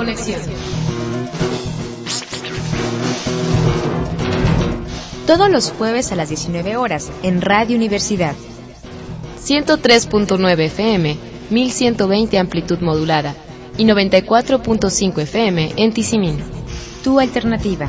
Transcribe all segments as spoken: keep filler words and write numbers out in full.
Interconexión. Todos los jueves a las diecinueve horas en Radio Universidad. ciento tres punto nueve F M, mil ciento veinte amplitud modulada y noventa y cuatro punto cinco F M en Tizimín. Tu alternativa.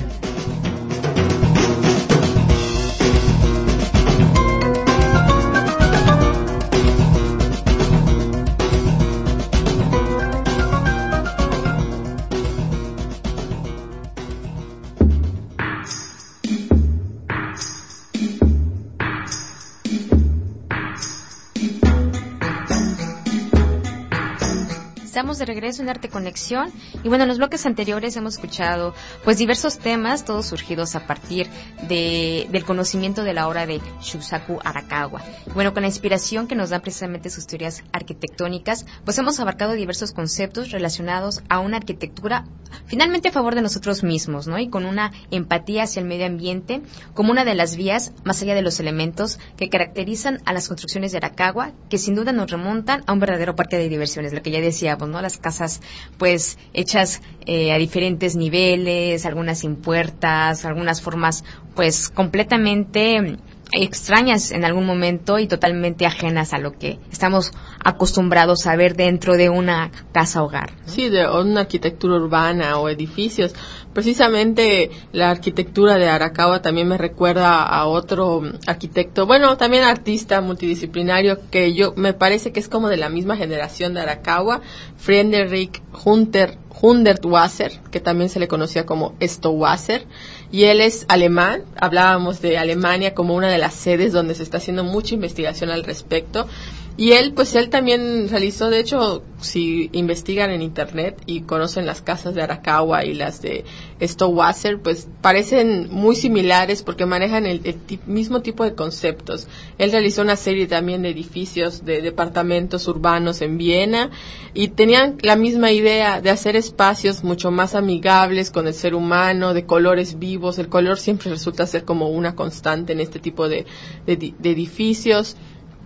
Estamos de regreso en Arte Conexión y bueno, en los bloques anteriores hemos escuchado pues diversos temas, todos surgidos a partir de, del conocimiento de la obra de Shusaku Arakawa. Bueno, con la inspiración que nos dan precisamente sus teorías arquitectónicas, pues hemos abarcado diversos conceptos relacionados a una arquitectura finalmente a favor de nosotros mismos, ¿no? Y con una empatía hacia el medio ambiente como una de las vías, más allá de los elementos que caracterizan a las construcciones de Arakawa, que sin duda nos remontan a un verdadero parque de diversiones, lo que ya decíamos, ¿no? Las casas, pues, hechas eh, a diferentes niveles, algunas sin puertas, algunas formas, pues, completamente extrañas en algún momento y totalmente ajenas a lo que estamos acostumbrados a ver dentro de una casa hogar, ¿no? Sí, de una arquitectura urbana o edificios. Precisamente la arquitectura de Arakawa también me recuerda a otro arquitecto, bueno, también artista multidisciplinario que yo me parece que es como de la misma generación de Arakawa, Friedrich Hunter, Hundertwasser, que también se le conocía como Stowasser, y él es alemán. Hablábamos de Alemania como una de las sedes donde se está haciendo mucha investigación al respecto. Y él, pues él también realizó, de hecho, si investigan en internet y conocen las casas de Arakawa y las de Stowasser, pues parecen muy similares porque manejan el, el t- mismo tipo de conceptos. Él realizó una serie también de edificios de departamentos urbanos en Viena y tenían la misma idea de hacer espacios mucho más amigables con el ser humano, de colores vivos. El color siempre resulta ser como una constante en este tipo de, de, de edificios.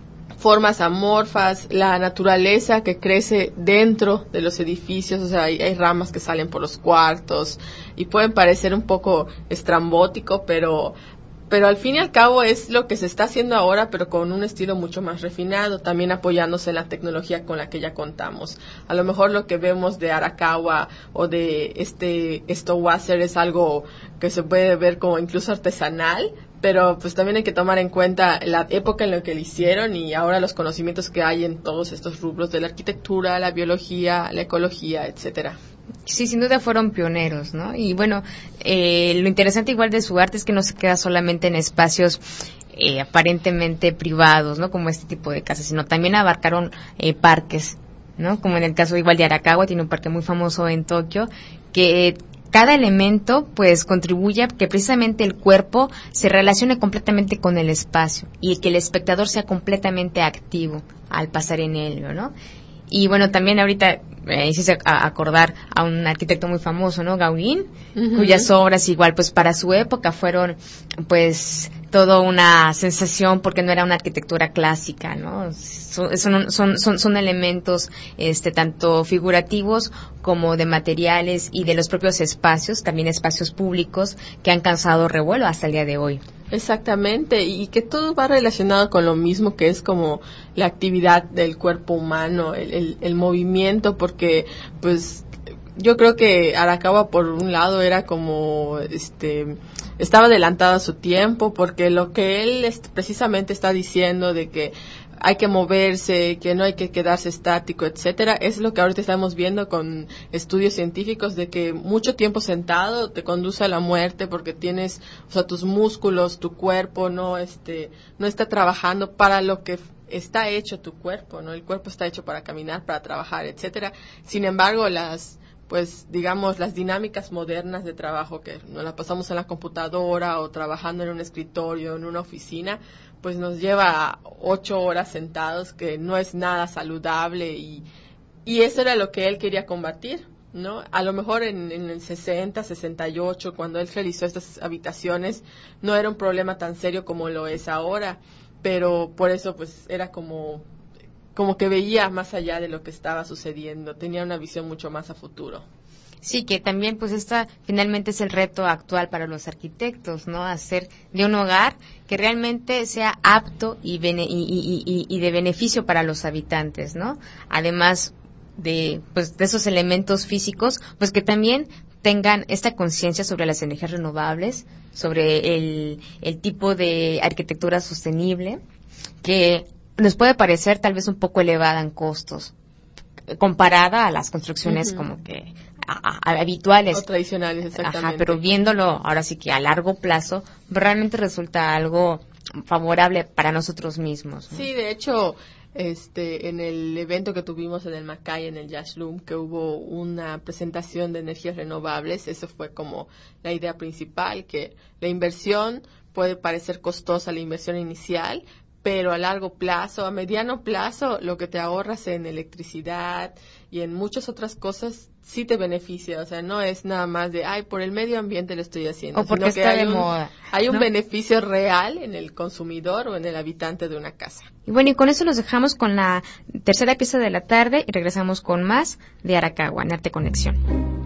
Formas amorfas, la naturaleza que crece dentro de los edificios, o sea, hay, hay ramas que salen por los cuartos y pueden parecer un poco estrambótico, pero pero al fin y al cabo es lo que se está haciendo ahora, pero con un estilo mucho más refinado, también apoyándose en la tecnología con la que ya contamos. A lo mejor lo que vemos de Arakawa o de este Stowasser es algo que se puede ver como incluso artesanal, pero pues también hay que tomar en cuenta la época en la que lo hicieron y ahora los conocimientos que hay en todos estos rubros de la arquitectura, la biología, la ecología, etcétera. Sí, sin duda fueron pioneros, ¿no? Y bueno, eh, lo interesante igual de su arte es que no se queda solamente en espacios eh, aparentemente privados, ¿no? Como este tipo de casas, sino también abarcaron eh, parques, ¿no? Como en el caso igual de Arakawa, tiene un parque muy famoso en Tokio, que cada elemento pues contribuye a que precisamente el cuerpo se relacione completamente con el espacio y que el espectador sea completamente activo al pasar en ello, ¿no? Y bueno, también ahorita me hiciste a acordar a un arquitecto muy famoso, ¿no? Gauguin, uh-huh. Cuyas obras igual pues para su época fueron pues toda una sensación porque no era una arquitectura clásica, ¿no? Son, son, son, son elementos este tanto figurativos como de materiales y de los propios espacios, también espacios públicos que han causado revuelo hasta el día de hoy. Exactamente, y que todo va relacionado con lo mismo que es como la actividad del cuerpo humano, el, el, el movimiento, porque pues yo creo que Arakawa por un lado era como este estaba adelantado a su tiempo, porque lo que él es, precisamente está diciendo de que hay que moverse, que no hay que quedarse estático, etcétera, es lo que ahorita estamos viendo con estudios científicos de que mucho tiempo sentado te conduce a la muerte porque tienes, o sea, tus músculos, tu cuerpo no este no está trabajando para lo que está hecho tu cuerpo, ¿no? El cuerpo está hecho para caminar, para trabajar, etcétera. Sin embargo, las pues digamos las dinámicas modernas de trabajo que nos la pasamos en la computadora o trabajando en un escritorio, en una oficina, pues nos lleva ocho horas sentados, que no es nada saludable y, y eso era lo que él quería combatir, ¿no? A lo mejor en, en el sesenta, sesenta y ocho, cuando él realizó estas habitaciones, no era un problema tan serio como lo es ahora, pero por eso pues era como, como que veía más allá de lo que estaba sucediendo, tenía una visión mucho más a futuro. Sí, que también pues esta finalmente es el reto actual para los arquitectos, ¿no? Hacer de un hogar que realmente sea apto y, bene, y, y, y, y de beneficio para los habitantes, ¿no? Además de pues de esos elementos físicos, pues que también tengan esta conciencia sobre las energías renovables, sobre el, el tipo de arquitectura sostenible, que nos puede parecer tal vez un poco elevada en costos, comparada a las construcciones uh-huh. como que a, a, habituales. O tradicionales, exactamente. Ajá, pero viéndolo ahora sí que a largo plazo, realmente resulta algo favorable para nosotros mismos, ¿no? Sí, de hecho, este, en el evento que tuvimos en el Macay, en el Jazz Room, que hubo una presentación de energías renovables, eso fue como la idea principal, que la inversión puede parecer costosa, la inversión inicial, pero a largo plazo, a mediano plazo, lo que te ahorras en electricidad y en muchas otras cosas sí te beneficia. O sea, no es nada más de, ay, por el medio ambiente lo estoy haciendo. O porque sino está que hay de un, moda. Hay un ¿no? beneficio real en el consumidor o en el habitante de una casa. Y bueno, y con eso los dejamos con la tercera pieza de la tarde y regresamos con más de Arakawa, en Arte Conexión.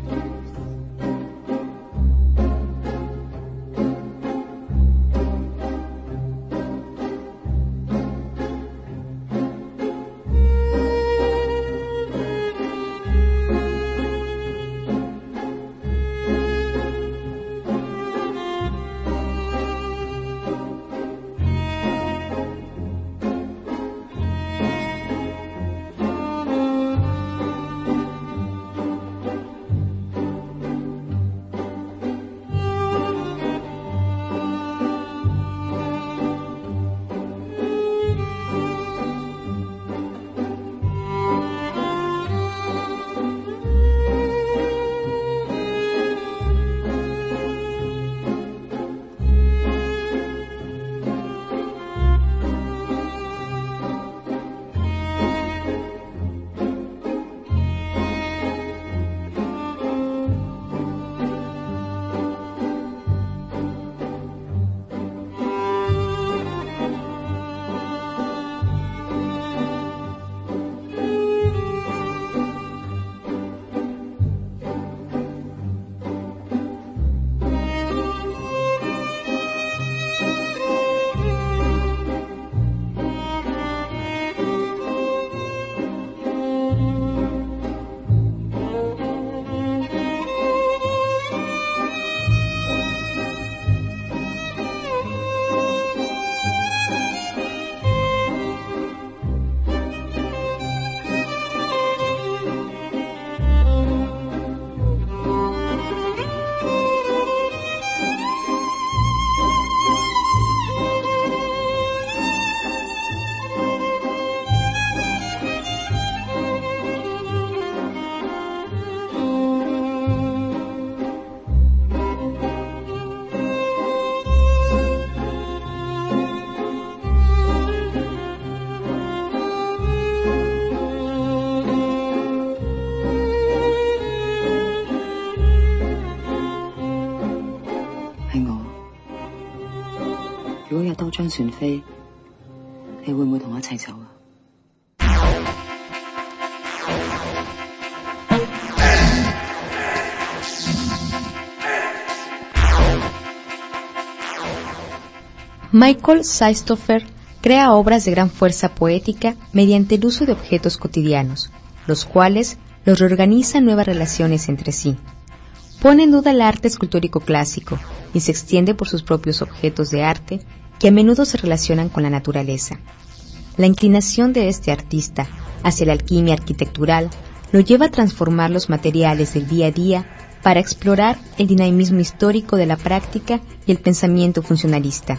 Michael Seisthofer crea obras de gran fuerza poética mediante el uso de objetos cotidianos, los cuales los reorganiza en nuevas relaciones entre sí. Pone en duda el arte escultórico clásico y se extiende por sus propios objetos de arte que a menudo se relacionan con la naturaleza. La inclinación de este artista hacia la alquimia arquitectural lo lleva a transformar los materiales del día a día para explorar el dinamismo histórico de la práctica y el pensamiento funcionalista.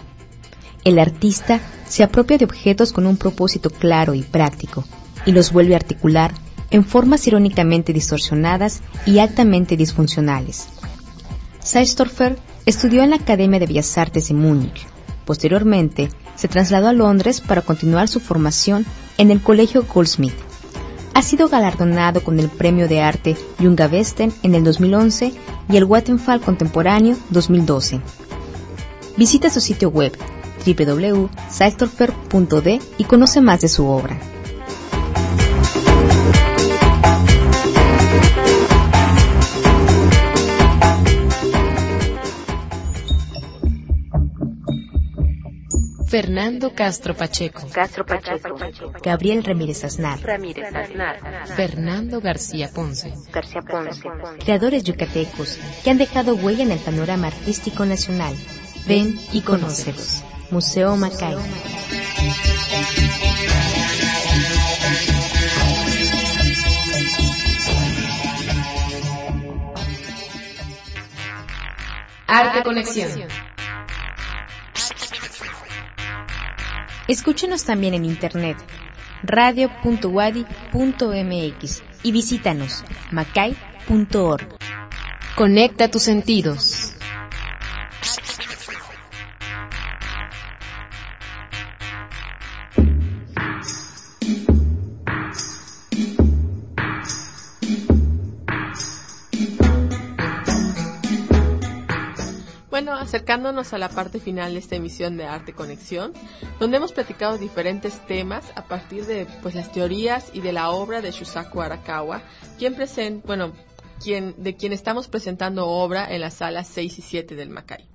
El artista se apropia de objetos con un propósito claro y práctico y los vuelve a articular en formas irónicamente distorsionadas y altamente disfuncionales. Seisthofer estudió en la Academia de Bellas Artes de Múnich. Posteriormente, se trasladó a Londres para continuar su formación en el Colegio Goldsmith. Ha sido galardonado con el Premio de Arte Junga Westen en el dos mil once y el Vattenfall Contemporáneo dos mil doce. Visita su sitio web doble u doble u doble u punto seisthofer punto d y conoce más de su obra. Fernando Castro Pacheco, Castro Pacheco, Gabriel Ramírez Aznar, Ramírez Aznar, Fernando García Ponce, García Ponce, creadores yucatecos que han dejado huella en el panorama artístico nacional. Ven y conócelos. Museo Macay. Arte Conexión. Escúchenos también en internet, radio punto wadi punto m x y visítanos, macay punto org. Conecta tus sentidos. Bueno, acercándonos a la parte final de esta emisión de Arte Conexión, donde hemos platicado diferentes temas a partir de pues las teorías y de la obra de Shusaku Arakawa, quien present, bueno, quien, de quien estamos presentando obra en las salas seis y siete del Macay.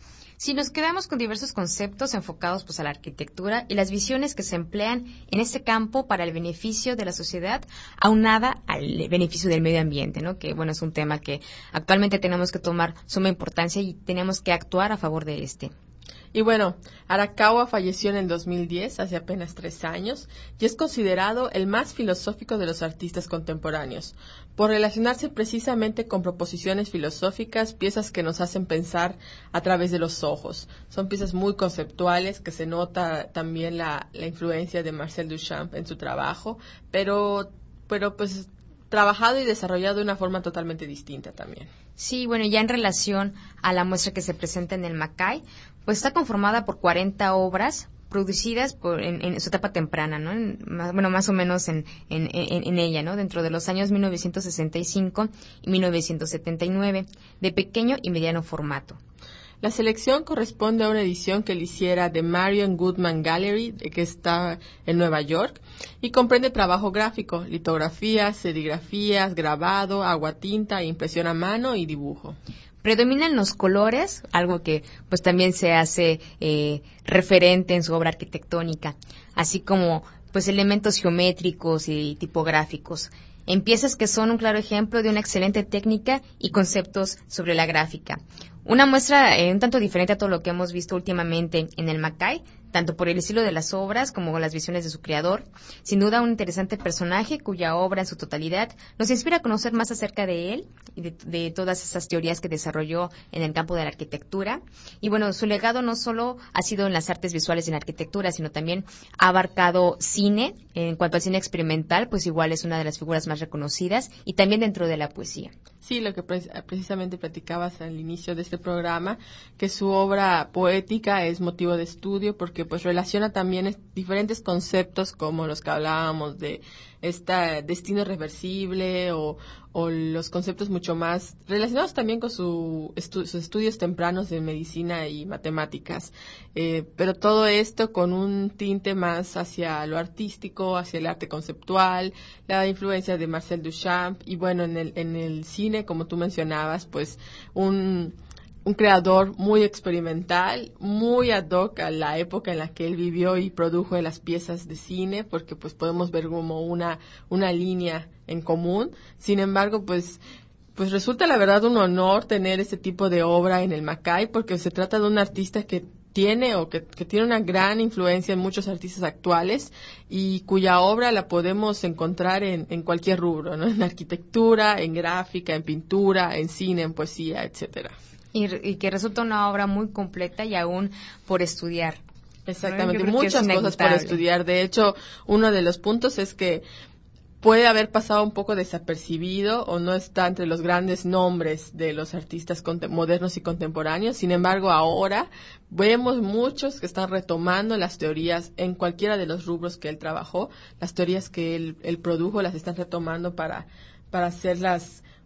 Si nos quedamos con diversos conceptos enfocados pues a la arquitectura y las visiones que se emplean en este campo para el beneficio de la sociedad, aunada al beneficio del medio ambiente, ¿no? Que bueno, es un tema que actualmente tenemos que tomar suma importancia y tenemos que actuar a favor de este. Y bueno, Arakawa falleció en el dos mil diez, hace apenas tres años, y es considerado el más filosófico de los artistas contemporáneos, por relacionarse precisamente con proposiciones filosóficas, piezas que nos hacen pensar a través de los ojos. Son piezas muy conceptuales, que se nota también la, la influencia de Marcel Duchamp en su trabajo, pero, pero pues trabajado y desarrollado de una forma totalmente distinta también. Sí, bueno, ya en relación a la muestra que se presenta en el Macay, pues está conformada por cuarenta obras producidas por, en, en su etapa temprana, ¿no? En, más, bueno, más o menos en, en, en, en ella, ¿no? Dentro de los años mil novecientos sesenta y cinco y mil novecientos setenta y nueve, de pequeño y mediano formato. La selección corresponde a una edición que le hiciera The Marion Goodman Gallery, que está en Nueva York, y comprende trabajo gráfico, litografías, serigrafías, grabado, aguatinta, impresión a mano y dibujo. Predominan los colores, algo que pues también se hace eh, referente en su obra arquitectónica, así como pues elementos geométricos y tipográficos, en piezas que son un claro ejemplo de una excelente técnica y conceptos sobre la gráfica. Una muestra eh, un tanto diferente a todo lo que hemos visto últimamente en el Macay, tanto por el estilo de las obras como las visiones de su creador. Sin duda un interesante personaje cuya obra en su totalidad nos inspira a conocer más acerca de él y de, de todas esas teorías que desarrolló en el campo de la arquitectura. Y bueno, su legado no solo ha sido en las artes visuales y en la arquitectura, sino también ha abarcado cine. En cuanto al cine experimental, pues igual es una de las figuras más reconocidas, y también dentro de la poesía. Sí, lo que pre- precisamente platicabas al inicio de este programa, que su obra poética es motivo de estudio porque pues relaciona también diferentes conceptos como los que hablábamos de este destino reversible o, o los conceptos mucho más relacionados también con su estu- sus estudios tempranos de medicina y matemáticas. Eh, pero todo esto con un tinte más hacia lo artístico, hacia el arte conceptual, la influencia de Marcel Duchamp y bueno, en el, en el cine, como tú mencionabas, pues un... un creador muy experimental, muy ad hoc a la época en la que él vivió y produjo las piezas de cine, porque pues podemos ver como una una línea en común. Sin embargo, pues pues resulta la verdad un honor tener este tipo de obra en el Macay, porque se trata de un artista que tiene o que, que tiene una gran influencia en muchos artistas actuales y cuya obra la podemos encontrar en, en cualquier rubro, ¿no? En arquitectura, en gráfica, en pintura, en cine, en poesía, etcétera. Y, y que resulta una obra muy completa y aún por estudiar. Exactamente, muchas cosas por estudiar. De hecho, uno de los puntos es que puede haber pasado un poco desapercibido o no está entre los grandes nombres de los artistas modernos y contemporáneos. Sin embargo, ahora vemos muchos que están retomando las teorías en cualquiera de los rubros que él trabajó. Las teorías que él, él produjo las están retomando para, para hacerlas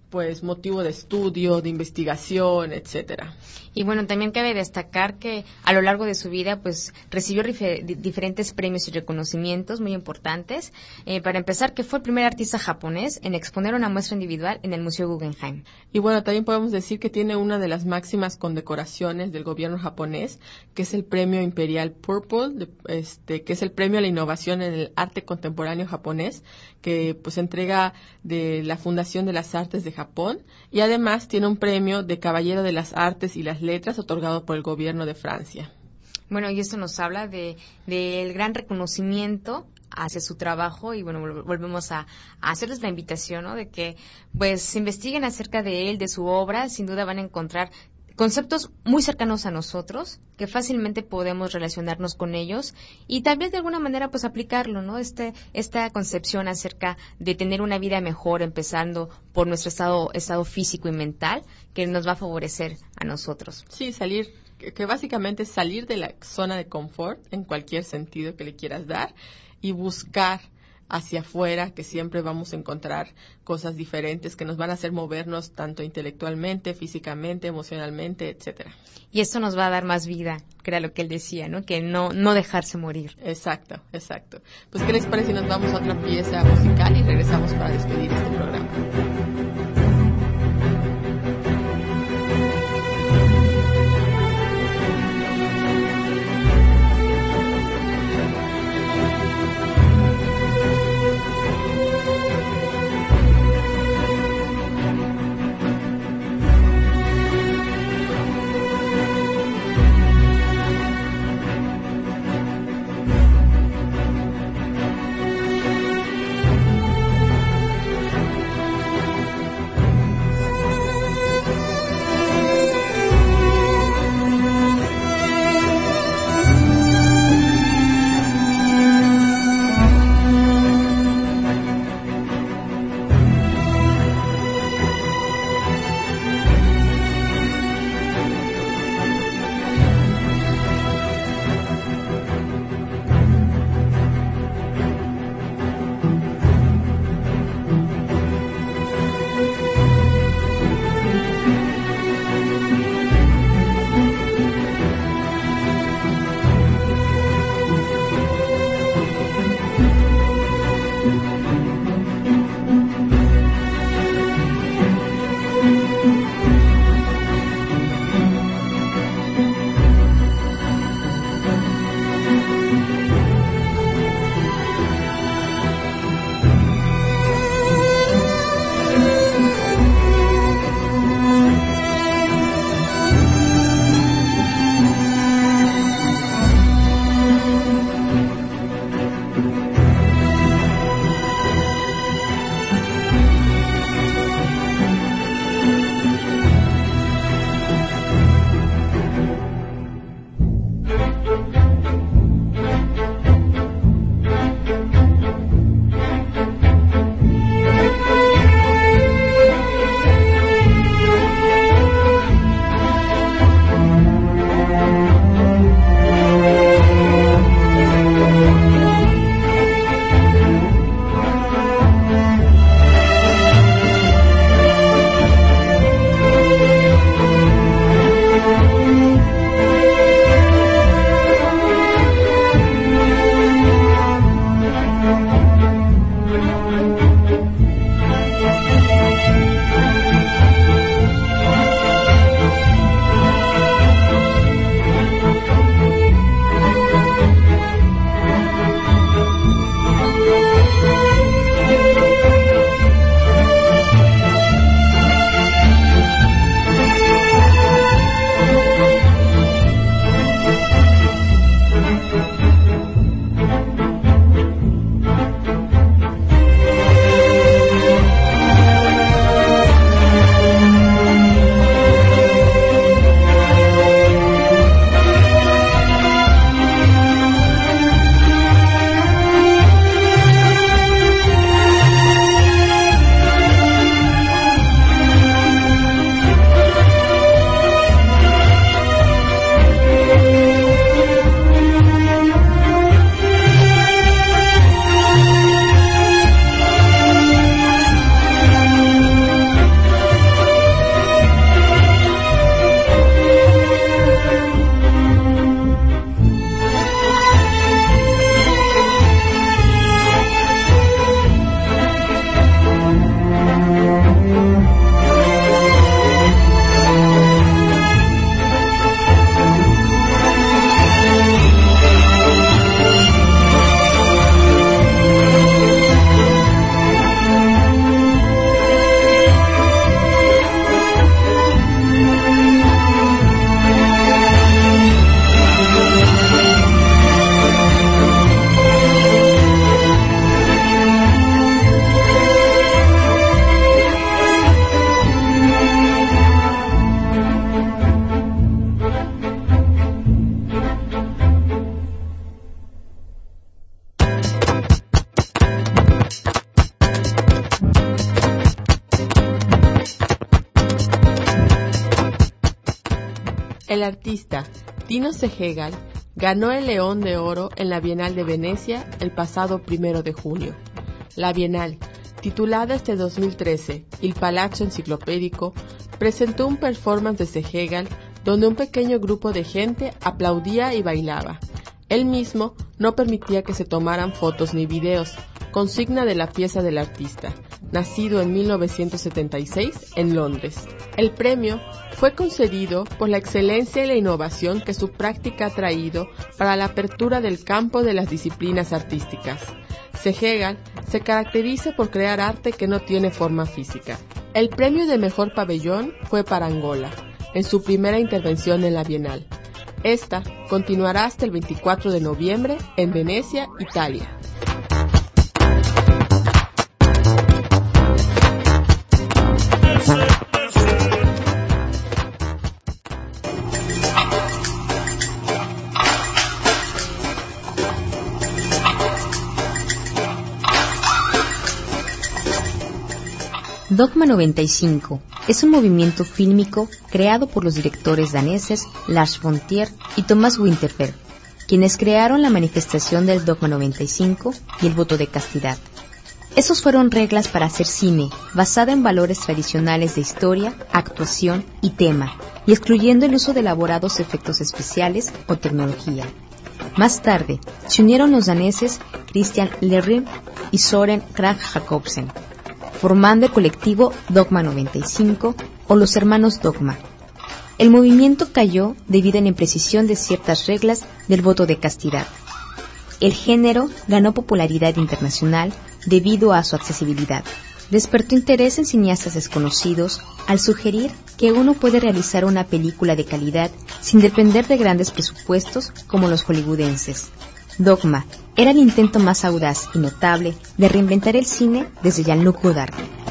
pues motivo de estudio, de investigación, etcétera. Y bueno, también cabe destacar que a lo largo de su vida, pues recibió rife- di- diferentes premios y reconocimientos muy importantes. Eh, para empezar, que fue el primer artista japonés en exponer una muestra individual en el Museo Guggenheim. Y bueno, también podemos decir que tiene una de las máximas condecoraciones del gobierno japonés, que es el Premio Imperial Purple, de- este, que es el premio a la innovación en el arte contemporáneo japonés, que pues entrega de la Fundación de las Artes de Japón, y además tiene un premio de Caballero de las Artes y las Letras otorgado por el gobierno de Francia. Bueno, y esto nos habla de del gran reconocimiento hacia su trabajo y bueno, vol- volvemos a, a hacerles la invitación, ¿no? De que pues investiguen acerca de él, de su obra, sin duda van a encontrar conceptos muy cercanos a nosotros, que fácilmente podemos relacionarnos con ellos y tal vez de alguna manera pues aplicarlo, ¿no? Este, esta concepción acerca de tener una vida mejor, empezando por nuestro estado, estado físico y mental, que nos va a favorecer a nosotros. Sí, salir, que, que básicamente es salir de la zona de confort, en cualquier sentido que le quieras dar, y buscar hacia afuera, que siempre vamos a encontrar cosas diferentes que nos van a hacer movernos tanto intelectualmente, físicamente, emocionalmente, etcétera. Y esto nos va a dar más vida, que era lo que él decía, ¿no? Que no, no dejarse morir. Exacto, exacto. Pues, ¿qué les parece si nos vamos a otra pieza musical y regresamos para despedir este programa? El artista Tino Sehgal ganó el León de Oro en la Bienal de Venecia el pasado primero de junio. La Bienal, titulada este dos mil trece Il Palazzo Enciclopédico, presentó un performance de Sehgal donde un pequeño grupo de gente aplaudía y bailaba. Él mismo no permitía que se tomaran fotos ni videos, consigna de la pieza del artista, nacido en mil novecientos setenta y seis en Londres. El premio fue concedido por la excelencia y la innovación que su práctica ha traído para la apertura del campo de las disciplinas artísticas. Sehgal se caracteriza por crear arte que no tiene forma física. El premio de mejor pabellón fue para Angola, en su primera intervención en la Bienal. Esta continuará hasta el veinticuatro de noviembre en Venecia, Italia. Dogma noventa y cinco es un movimiento fílmico creado por los directores daneses Lars von Trier y Thomas Winterberg, quienes crearon la manifestación del Dogma noventa y cinco y el voto de castidad. Esos fueron reglas para hacer cine, basada en valores tradicionales de historia, actuación y tema, y excluyendo el uso de elaborados efectos especiales o tecnología. Más tarde, se unieron los daneses Christian Lerrim y Soren Krag Jacobsen, formando el colectivo Dogma noventa y cinco o los hermanos Dogma. El movimiento cayó debido a la imprecisión de ciertas reglas del voto de castidad. El género ganó popularidad internacional debido a su accesibilidad. Despertó interés en cineastas desconocidos al sugerir que uno puede realizar una película de calidad sin depender de grandes presupuestos como los hollywoodenses. Dogma era el intento más audaz y notable de reinventar el cine desde Jean-Luc Godard.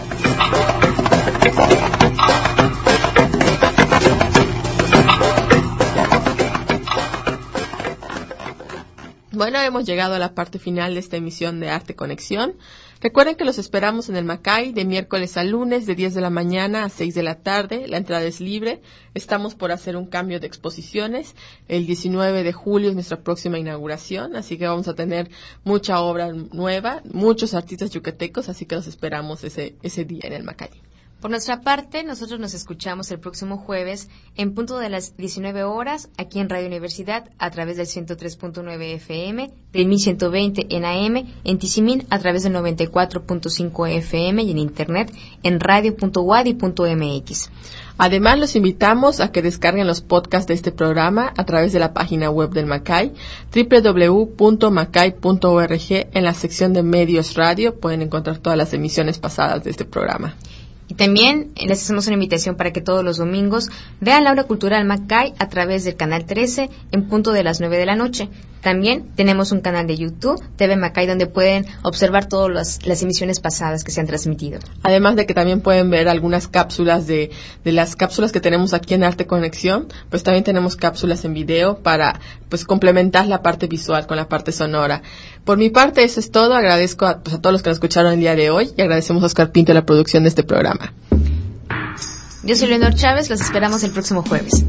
Bueno, hemos llegado a la parte final de esta emisión de Arte Conexión. Recuerden que los esperamos en el Macay de miércoles a lunes de diez de la mañana a seis de la tarde. La entrada es libre. Estamos por hacer un cambio de exposiciones. El diecinueve de julio es nuestra próxima inauguración, así que vamos a tener mucha obra nueva, muchos artistas yucatecos, así que los esperamos ese, ese día en el Macay. Por nuestra parte, nosotros nos escuchamos el próximo jueves en punto de las diecinueve horas aquí en Radio Universidad a través del ciento tres punto nueve F M, del mil ciento veinte en A M, en Tizimín a través del noventa y cuatro punto cinco F M y en Internet en radio punto wadi punto m x. Además, los invitamos a que descarguen los podcasts de este programa a través de la página web del Macay, doble u doble u doble u punto macay punto org. En la sección de Medios Radio pueden encontrar todas las emisiones pasadas de este programa. Y también les hacemos una invitación para que todos los domingos vean la obra cultural Macay a través del canal trece en punto de las nueve de la noche. También tenemos un canal de YouTube, T V Macay, donde pueden observar todas las, las emisiones pasadas que se han transmitido. Además de que también pueden ver algunas cápsulas de, de las cápsulas que tenemos aquí en Arte Conexión, pues también tenemos cápsulas en video para pues complementar la parte visual con la parte sonora. Por mi parte, eso es todo. Agradezco a, pues, a todos los que nos escucharon el día de hoy y agradecemos a Oscar Pinto la producción de este programa. Yo soy Leonor Chávez, los esperamos el próximo jueves.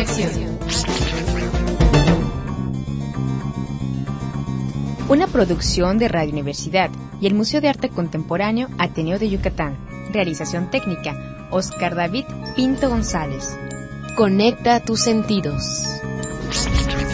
Conexión. Una producción de Radio Universidad y el Museo de Arte Contemporáneo Ateneo de Yucatán. Realización técnica, Oscar David Pinto González. Conecta tus sentidos.